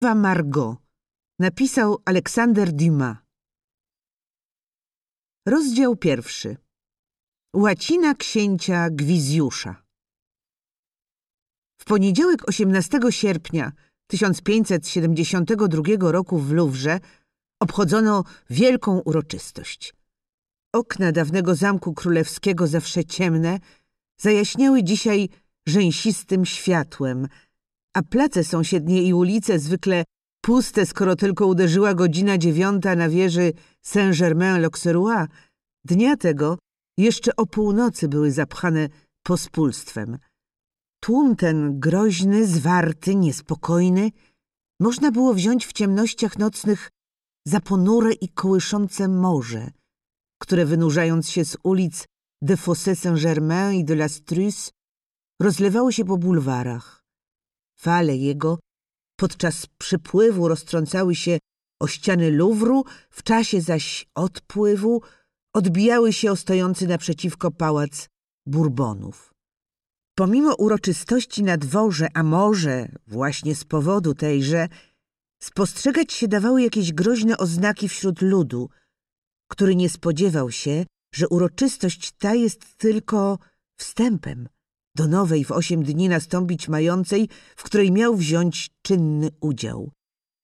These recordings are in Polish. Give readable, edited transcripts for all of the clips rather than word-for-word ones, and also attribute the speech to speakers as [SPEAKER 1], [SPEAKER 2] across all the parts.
[SPEAKER 1] Margot napisał Aleksander Dumas. Rozdział 1. Łacina księcia Gwizjusza. W poniedziałek 18 sierpnia 1572 roku w Luwrze obchodzono wielką uroczystość. Okna dawnego zamku królewskiego, zawsze ciemne, zajaśniały dzisiaj rzęsistym światłem, a place sąsiednie i ulice, zwykle puste, skoro tylko uderzyła godzina 9 na wieży Saint-Germain-l'Auxerrois, dnia tego jeszcze o północy były zapchane pospólstwem. Tłum ten groźny, zwarty, niespokojny można było wziąć w ciemnościach nocnych za ponure i kołyszące morze, które wynurzając się z ulic de Fossé Saint-Germain i de la Strusse rozlewało się po bulwarach. Fale jego podczas przypływu roztrącały się o ściany Luwru, w czasie zaś odpływu odbijały się o stojący naprzeciwko pałac Bourbonów. Pomimo uroczystości na dworze, a może właśnie z powodu tejże, spostrzegać się dawały jakieś groźne oznaki wśród ludu, który nie spodziewał się, że uroczystość ta jest tylko wstępem do nowej w 8 dni nastąpić mającej, w której miał wziąć czynny udział.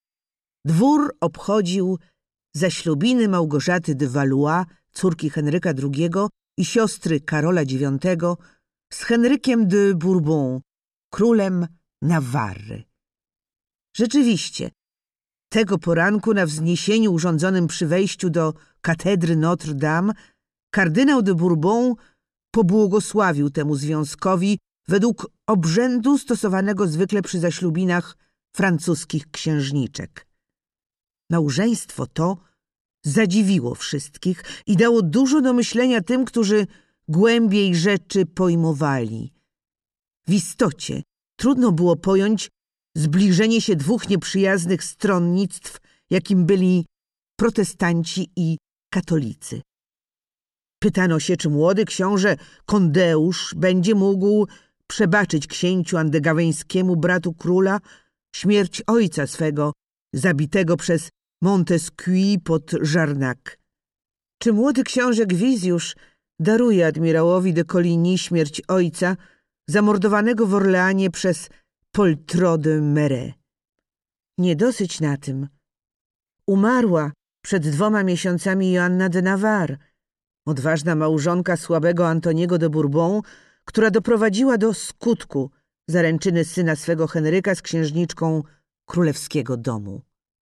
[SPEAKER 1] Dwór obchodził zaślubiny Małgorzaty de Valois, córki Henryka II i siostry Karola IX, z Henrykiem de Bourbon, królem Nawarry. Rzeczywiście, tego poranku na wzniesieniu urządzonym przy wejściu do katedry Notre-Dame kardynał de Bourbon pobłogosławił temu związkowi według obrzędu stosowanego zwykle przy zaślubinach francuskich księżniczek. Małżeństwo to zadziwiło wszystkich i dało dużo do myślenia tym, którzy głębiej rzeczy pojmowali. W istocie trudno było pojąć zbliżenie się dwóch nieprzyjaznych stronnictw, jakim byli protestanci i katolicy. Pytano się, czy młody książę Kondeusz będzie mógł przebaczyć księciu andegaweńskiemu, bratu króla, śmierć ojca swego, zabitego przez Montesquieu pod Jarnac. Czy młody książę Gwizjusz daruje admirałowi de Coligny śmierć ojca, zamordowanego w Orleanie przez Poltrot de Méré. Nie dosyć na tym. Umarła przed 2 miesiącami Joanna de Navarre, odważna małżonka słabego Antoniego de Bourbon, która doprowadziła do skutku zaręczyny syna swego Henryka z księżniczką królewskiego domu.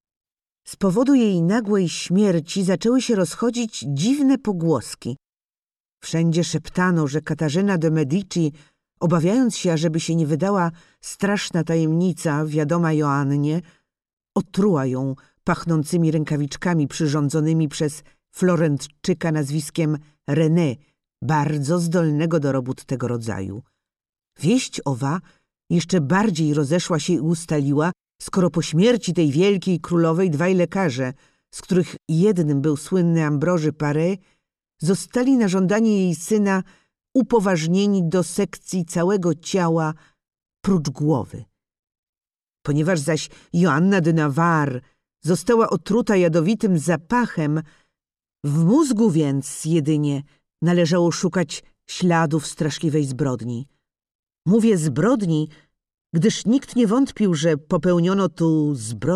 [SPEAKER 1] Z powodu jej nagłej śmierci zaczęły się rozchodzić dziwne pogłoski. Wszędzie szeptano, że Katarzyna de Medici, obawiając się, ażeby się nie wydała straszna tajemnica wiadoma Joannie, otruła ją pachnącymi rękawiczkami przyrządzonymi przez Florentczyka nazwiskiem René, bardzo zdolnego do robót tego rodzaju. Wieść owa jeszcze bardziej rozeszła się i ustaliła, skoro po śmierci tej wielkiej królowej 2 lekarze, z których jednym był słynny Ambroży Paré, zostali na żądanie jej syna upoważnieni do sekcji całego ciała prócz głowy. Ponieważ zaś Joanna de Navarre została otruta jadowitym zapachem, w mózgu więc jedynie należało szukać śladów straszliwej zbrodni. Mówię zbrodni, gdyż nikt nie wątpił, że popełniono tu zbrodnię